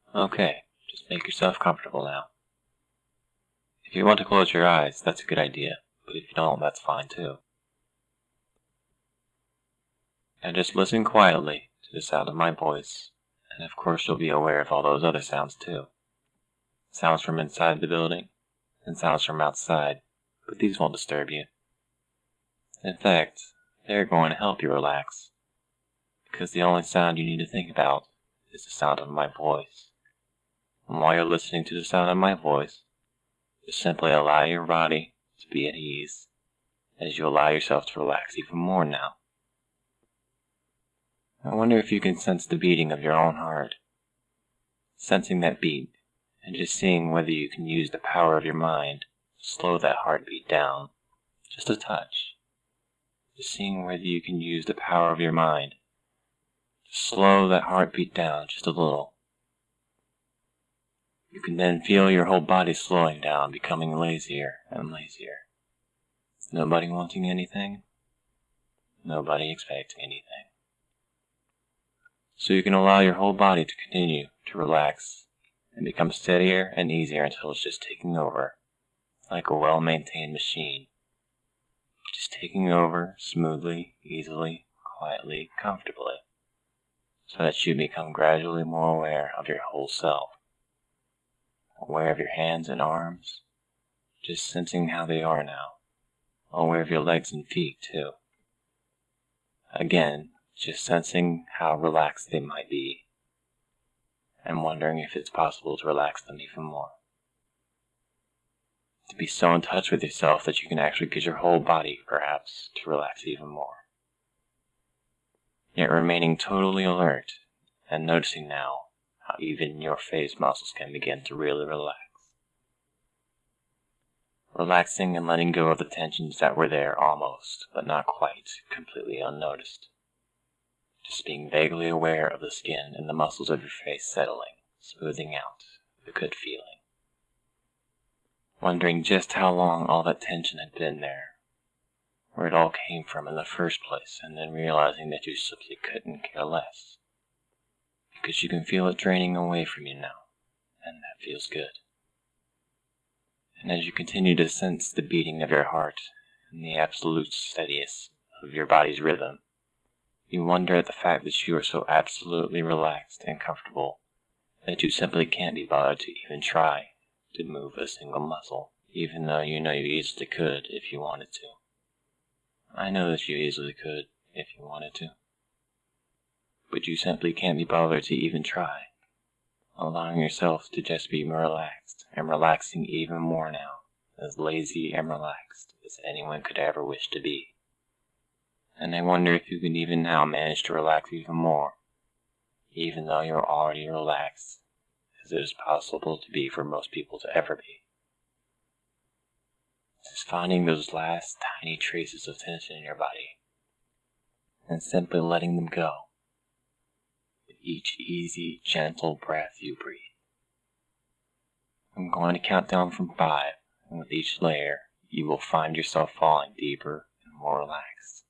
Okay, just make yourself comfortable now. If you want to close your eyes, that's a good idea, but if you don't, that's fine too. And just listen quietly to the sound of my voice, and of course you'll be aware of all those other sounds too. Sounds from inside the building, and sounds from outside, but these won't disturb you. In fact, they're going to help you relax, because the only sound you need to think about is the sound of my voice. And while you're listening to the sound of my voice, just simply allow your body to be at ease, as you allow yourself to relax even more now. I wonder if you can sense the beating of your own heart. Sensing that beat, and just seeing whether you can use the power of your mind to slow that heartbeat down, just a touch. Just seeing whether you can use the power of your mind to slow that heartbeat down just a little. You can then feel your whole body slowing down, becoming lazier and lazier. Nobody wanting anything, nobody expecting anything. So you can allow your whole body to continue to relax and become steadier and easier until it's just taking over, like a well-maintained machine. Just taking over smoothly, easily, quietly, comfortably, so that you become gradually more aware of your whole self. Aware of your hands and arms, just sensing how they are now. Aware of your legs and feet too. Again, just sensing how relaxed they might be, and wondering if it's possible to relax them even more. To be so in touch with yourself that you can actually get your whole body, perhaps, to relax even more. Yet remaining totally alert, and noticing now how even your face muscles can begin to really relax. Relaxing and letting go of the tensions that were there almost, but not quite, completely unnoticed. Just being vaguely aware of the skin and the muscles of your face settling, smoothing out, with a good feeling. Wondering just how long all that tension had been there, where it all came from in the first place, and then realizing that you simply couldn't care less. Because you can feel it draining away from you now, and that feels good. And as you continue to sense the beating of your heart and the absolute steadiness of your body's rhythm, you wonder at the fact that you are so absolutely relaxed and comfortable that you simply can't be bothered to even try to move a single muscle, even though you know you easily could if you wanted to. I know that you easily could if you wanted to. But you simply can't be bothered to even try, allowing yourself to just be relaxed, and relaxing even more now, as lazy and relaxed as anyone could ever wish to be. And I wonder if you can even now manage to relax even more, even though you're already relaxed, as it is possible to be for most people to ever be. Just finding those last tiny traces of tension in your body, and simply letting them go with each easy, gentle breath you breathe. I'm going to count down from 5, and with each layer, you will find yourself falling deeper and more relaxed.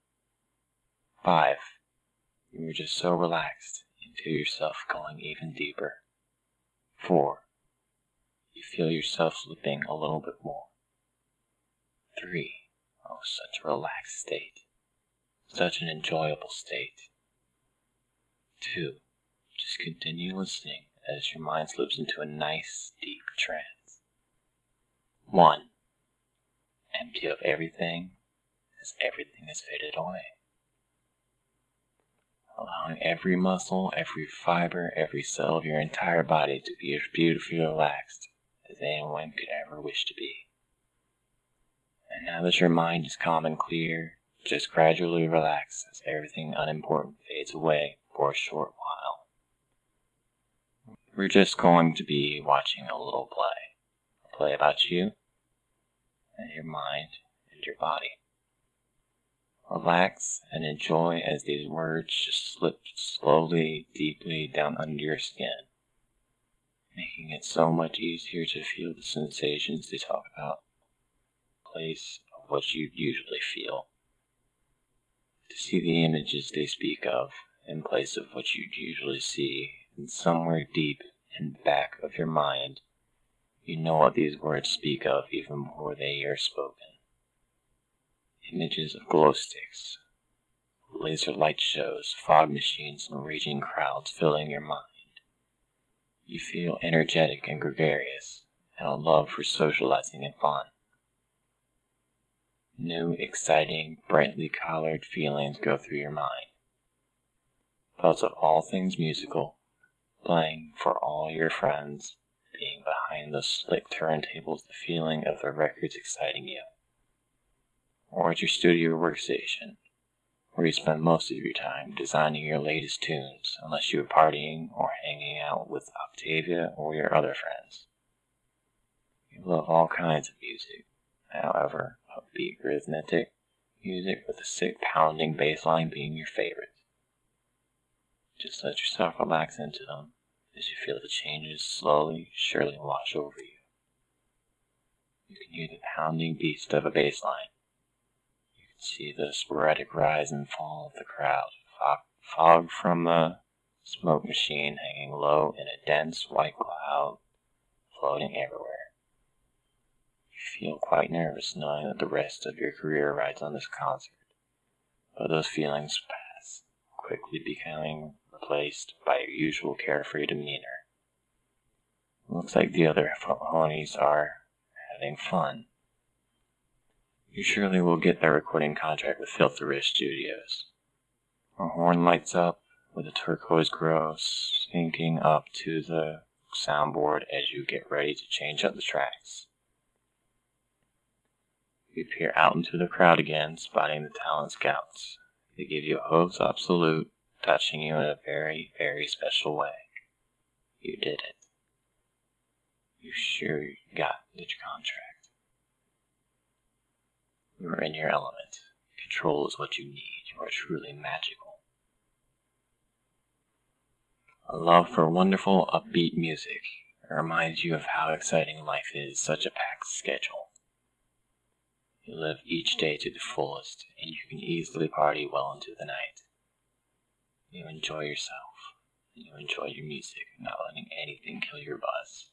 5. You are just so relaxed, you feel yourself going even deeper. 4. You feel yourself slipping a little bit more. 3. Oh, such a relaxed state. Such an enjoyable state. 2. Just continue listening as your mind slips into a nice, deep trance. 1. Empty of everything as everything has faded away. Allowing every muscle, every fiber, every cell of your entire body to be as beautifully relaxed as anyone could ever wish to be. And now that your mind is calm and clear, just gradually relax as everything unimportant fades away for a short while. We're just going to be watching a little play. A play about you and your mind and your body. Relax and enjoy as these words just slip slowly, deeply down under your skin, making it so much easier to feel the sensations they talk about, in place of what you usually feel. To see the images they speak of, in place of what you'd usually see, and somewhere deep and back of your mind, you know what these words speak of even before they are spoken. Images of glow sticks, laser light shows, fog machines, and raging crowds filling your mind. You feel energetic and gregarious, and a love for socializing and fun. New, exciting, brightly colored feelings go through your mind. Thoughts of all things musical, playing for all your friends, being behind those slick turntables, the feeling of the records exciting you. Or at your studio workstation, where you spend most of your time designing your latest tunes, unless you are partying or hanging out with Octavia or your other friends. You love all kinds of music, however, upbeat rhythmic music with a sick pounding bass line being your favorite. Just let yourself relax into them as you feel the changes slowly, surely wash over you. You can hear the pounding beats of a bass line. You can see the sporadic rise and fall of the crowd, fog from the smoke machine hanging low in a dense white cloud floating everywhere. You feel quite nervous knowing that the rest of your career rides on this concert, but those feelings pass, quickly becoming replaced by your usual carefree demeanor. It looks like the other ponies are having fun. You surely will get that recording contract with Filthy Rich Studios. A horn lights up with a turquoise glow syncing up to the soundboard as you get ready to change up the tracks. You peer out into the crowd again, spotting the talent scouts. They give you a hopes-up salute, touching you in a very, very special way. You did it. You sure got the contract. You are in your element. Control is what you need. You are truly magical. A love for wonderful, upbeat music. It reminds you of how exciting life is, such a packed schedule. You live each day to the fullest, and you can easily party well into the night. You enjoy yourself, and you enjoy your music, not letting anything kill your buzz.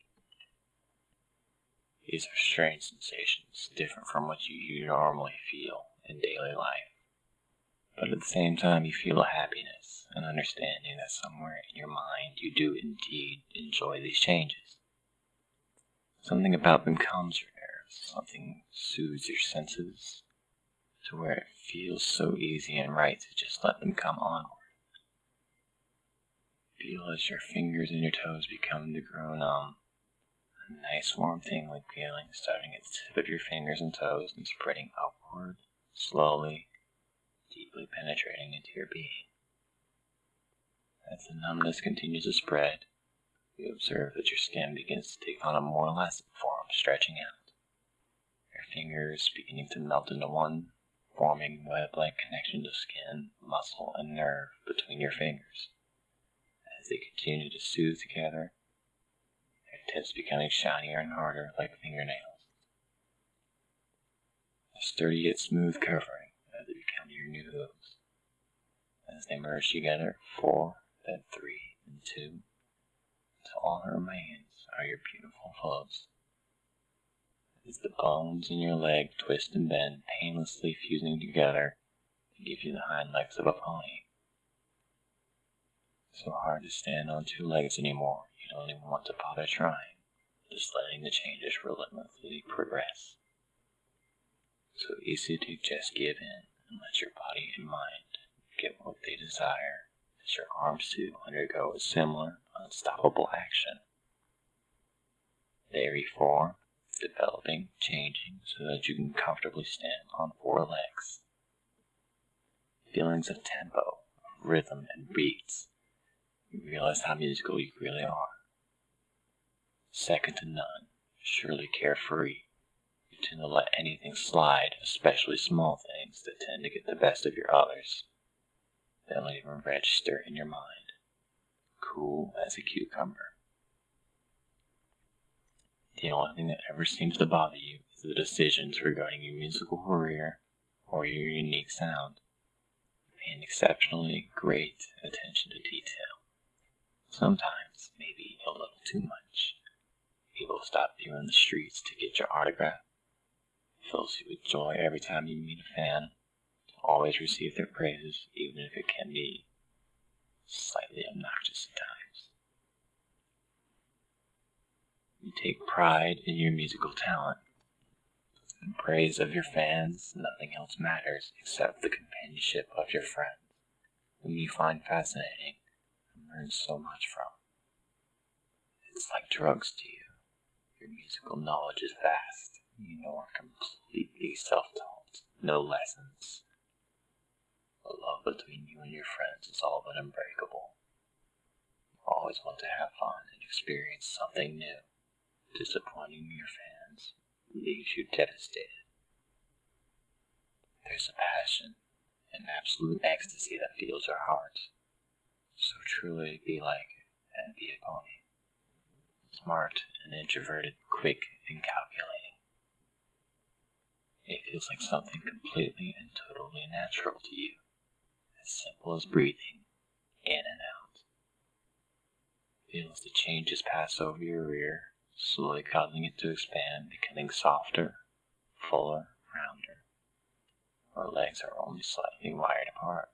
These are strange sensations, different from what you normally feel in daily life. But at the same time, you feel a happiness, an understanding that somewhere in your mind you do indeed enjoy these changes. Something about them calms your nerves, something soothes your senses, to where it feels so easy and right to just let them come onward. Feel as your fingers and your toes become to grow numb. A nice warm tingling feeling starting at the tip of your fingers and toes and spreading upward, slowly, deeply penetrating into your being. As the numbness continues to spread, you observe that your skin begins to take on a more elastic form, stretching out. Your fingers beginning to melt into one, forming web-like connections of skin, muscle, and nerve between your fingers. As they continue to soothe together, their tips becoming shinier and harder like fingernails. A sturdy yet smooth covering as they become your new hooves. As they merge together, 4, then 3, and 2, until all that remains are your beautiful hooves. As the bones in your leg twist and bend, painlessly fusing together to give you the hind legs of a pony. So hard to stand on 2 legs anymore, you don't even want to bother trying, just letting the changes relentlessly progress. So easy to just give in and let your body and mind get what they desire, as your arms too undergo a similar, unstoppable action. They reform, developing, changing, so that you can comfortably stand on 4 legs. Feelings of tempo, rhythm, and beats. You realize how musical you really are. Second to none, surely carefree. You tend to let anything slide, especially small things that tend to get the best of your others. They don't even register in your mind. Cool as a cucumber. The only thing that ever seems to bother you is the decisions regarding your musical career or your unique sound. Paying exceptionally great attention to detail. Sometimes, maybe a too much. People stop you in the streets to get your autograph. It fills you with joy every time you meet a fan. Always receive their praises, even if it can be slightly obnoxious at times. You take pride in your musical talent. In praise of your fans, nothing else matters except the companionship of your friends, whom you find fascinating and learn so much from. It's like drugs to you. Your musical knowledge is vast. You are completely self-taught. No lessons. The love between you and your friends is all but unbreakable. You always want to have fun and experience something new. Disappointing your fans leaves you devastated. There's a passion, an absolute ecstasy that fills your heart. So truly be like and be a pony. Smart and introverted, quick and calculating. It feels like something completely and totally natural to you. As simple as breathing in and out. Feels the changes pass over your ear, slowly causing it to expand, becoming softer, fuller, rounder. Our legs are only slightly wired apart.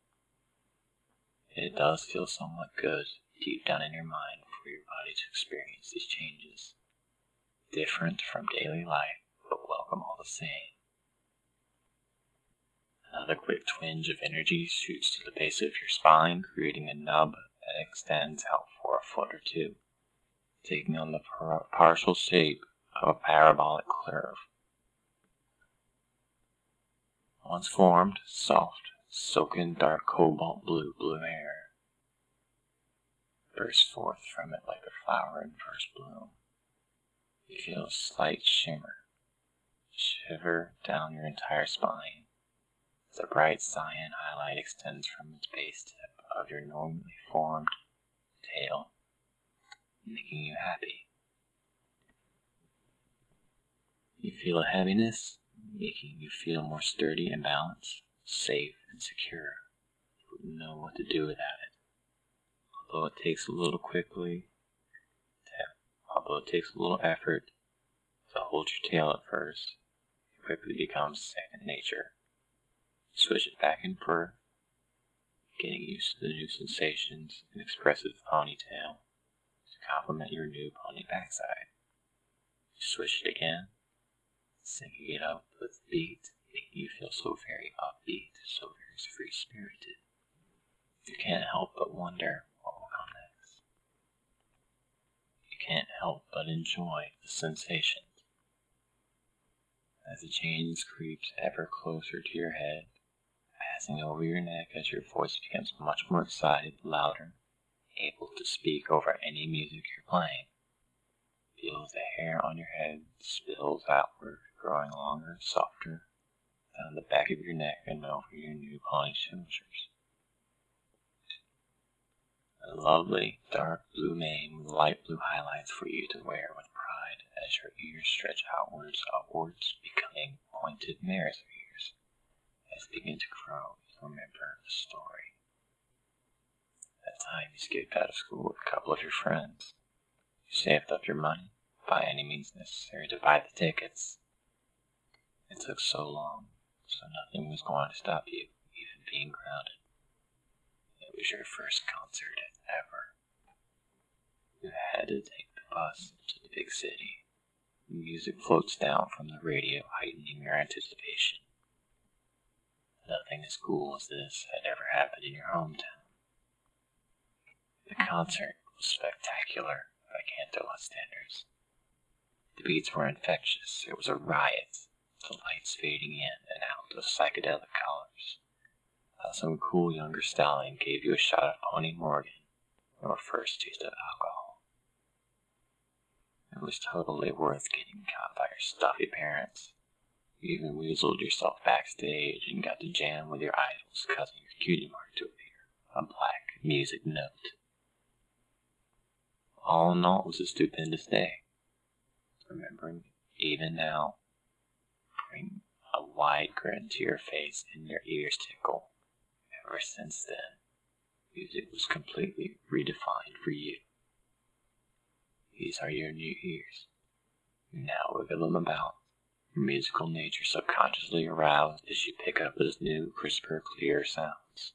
It does feel somewhat good deep down in your mind for your body to experience these changes. Different from daily life, but welcome all the same. Another quick twinge of energy shoots to the base of your spine, creating a nub that extends out for a foot or two, taking on the partial shape of a parabolic curve. Once formed, soft, silken, dark cobalt blue hair bursts forth from it like a flower in first bloom. You feel a slight shiver down your entire spine. The bright cyan highlight extends from its base tip of your normally formed tail, making you happy. You feel a heaviness, making you feel more sturdy and balanced, safe and secure. You know what to do without it. Although it takes a little effort to hold your tail at first, it quickly becomes second nature. Switch it back and forth, getting used to the new sensations and expressive ponytail to complement your new pony backside. Switch it again, syncing it up with the beat, making you feel so very upbeat, so very free-spirited. You can't help but wonder what will come next. You can't help but enjoy the sensations. As the change creeps ever closer to your head, passing over your neck as your voice becomes much more excited, louder, able to speak over any music you're playing. Feel as the hair on your head spills outward, growing longer, softer, down the back of your neck and over your new pony shoulders. A lovely dark blue mane with light blue highlights for you to wear with pride as your ears stretch outwards, becoming pointed mare's ears. As they begin to grow, you remember the story. That time you skipped out of school with a couple of your friends. You saved up your money, by any means necessary, to buy the tickets. It took so long, so nothing was going to stop you, even being grounded. It was your first concert ever. You had to take the bus to the big city. The music floats down from the radio, heightening your anticipation. Nothing as cool as this had ever happened in your hometown. The concert was spectacular by Cantola standards. The beats were infectious. It was a riot, the lights fading in and out of psychedelic colors. Some cool younger stallion gave you a shot of Pony Morgan, your first taste of alcohol. It was totally worth getting caught by your stuffy parents. You even weaseled yourself backstage and got to jam with your idols, causing your cutie mark to appear, a black music note. All in all, it was a stupendous day. Remembering, even now, bring a wide grin to your face and your ears tickle. Ever since then, music was completely redefined for you. These are your new ears. You now wiggle them about, your musical nature subconsciously aroused as you pick up those new, crisper, clear sounds.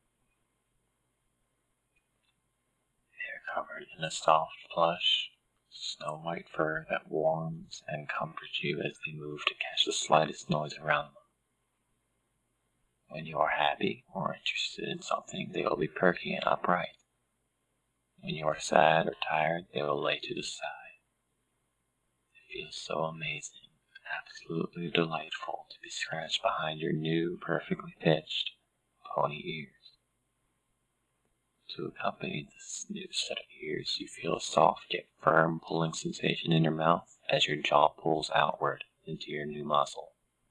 They're covered in a soft plush, snow white fur that warms and comforts you as they move to catch the slightest noise around them. When you are happy or interested in something, they will be perky and upright. When you are sad or tired, they will lay to the side. It feels so amazing, absolutely delightful to be scratched behind your new, perfectly pitched pony ears. To accompany this new set of ears, you feel a soft yet firm pulling sensation in your mouth as your jaw pulls outward into your new muzzle.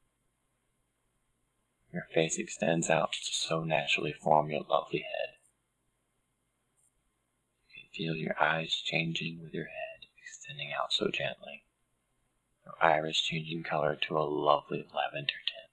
Your face extends out to so naturally form your lovely head. You can feel your eyes changing with your head extending out so gently, your iris changing color to a lovely lavender tint.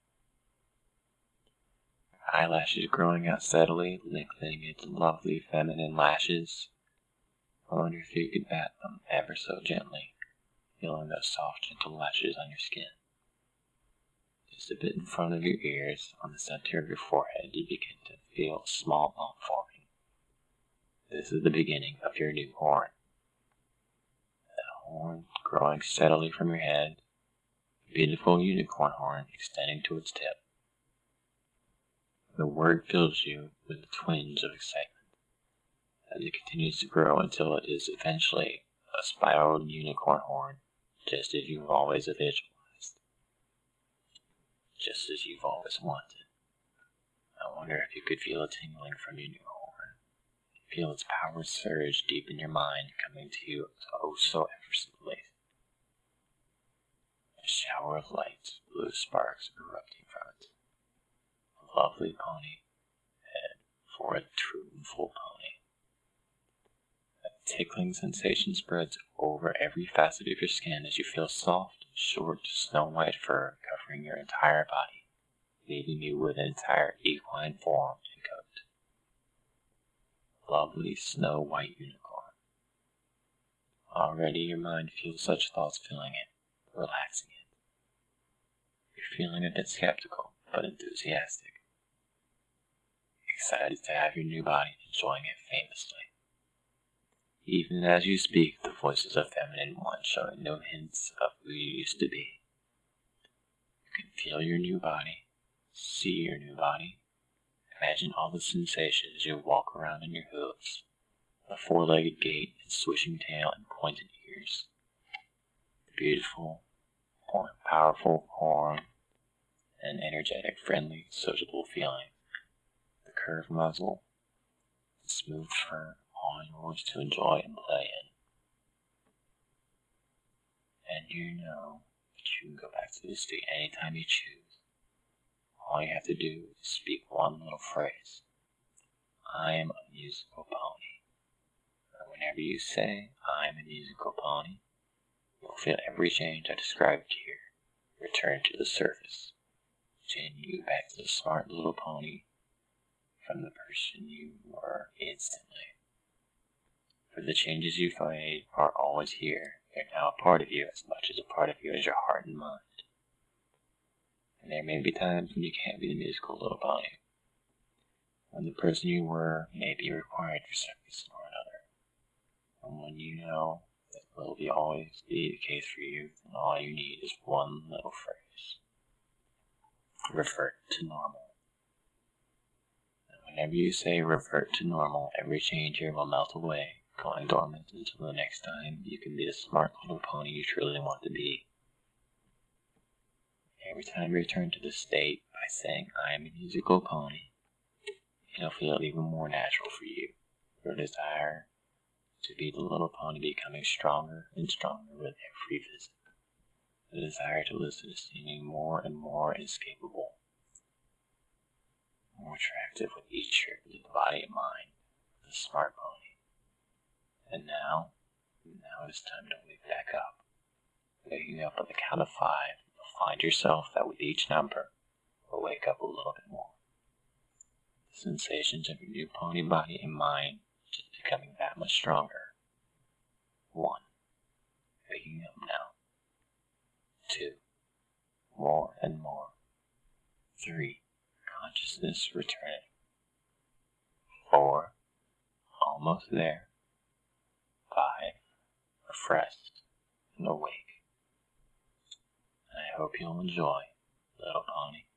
Your eyelashes growing out steadily, lengthening into lovely feminine lashes. I wonder if you could bat them ever so gently, feeling those soft, gentle lashes on your skin. Just a bit in front of your ears, on the center of your forehead, you begin to feel a small bump forming. This is the beginning of your new horn. That horn growing steadily from your head, a beautiful unicorn horn extending to its tip. The word fills you with a twinge of excitement as it continues to grow until it is eventually a spiraled unicorn horn, just as you've always visualized, just as you've always wanted. I wonder if you could feel a tingling from your new horn. Feel its power surge deep in your mind, coming to you oh so effortlessly. A shower of light, blue sparks erupting from it. A lovely pony head for a true and full pony. A tickling sensation spreads over every facet of your skin as you feel soft, short, snow-white fur covering your entire body, leaving you with an entire equine form and coat. Lovely snow-white unicorn. Already your mind feels such thoughts filling it, relaxing it. You're feeling a bit skeptical, but enthusiastic. Excited to have your new body, enjoying it famously. Even as you speak, the voices of feminine one showing no hints of who you used to be. You can feel your new body, see your new body. Imagine all the sensations as you walk around in your hooves, the four-legged gait and swishing tail and pointed ears, the beautiful, powerful horn, and energetic, friendly, sociable feeling, the curved muzzle, the smooth fur, all yours to enjoy and play in. And you know that you can go back to this state anytime you choose. All you have to do is speak one little phrase. I am a musical pony. And whenever you say, I am a musical pony, you'll feel every change I described here return to the surface, changing you back to the smart little pony from the person you were instantly. For the changes you've made are always here. They're now a part of you as much as a part of you as your heart and mind. And there may be times when you can't be the musical little pony, when the person you were may be required for some reason or another, and when you know that will always be the case for you, then all you need is one little phrase. Revert to normal. And whenever you say revert to normal, every change here will melt away, going dormant until the next time you can be the smart little pony you truly want to be. Every time you return to this state by saying, I am a musical pony, it'll feel even more natural for you. Your desire to be the little pony becoming stronger and stronger with every visit. The desire to listen is seeming more and more inescapable, more attractive with each trip into the body and mind of the smart pony. And now it is time to wake back up. Waking up at the count of 5, you'll find yourself that with each number, will wake up a little bit more. The sensations of your new pony body and mind just becoming that much stronger. 1. Waking up now. 2. More and more. 3. Consciousness returning. 4. Almost there. 5. Refreshed and awake. And I hope you'll enjoy, little pony.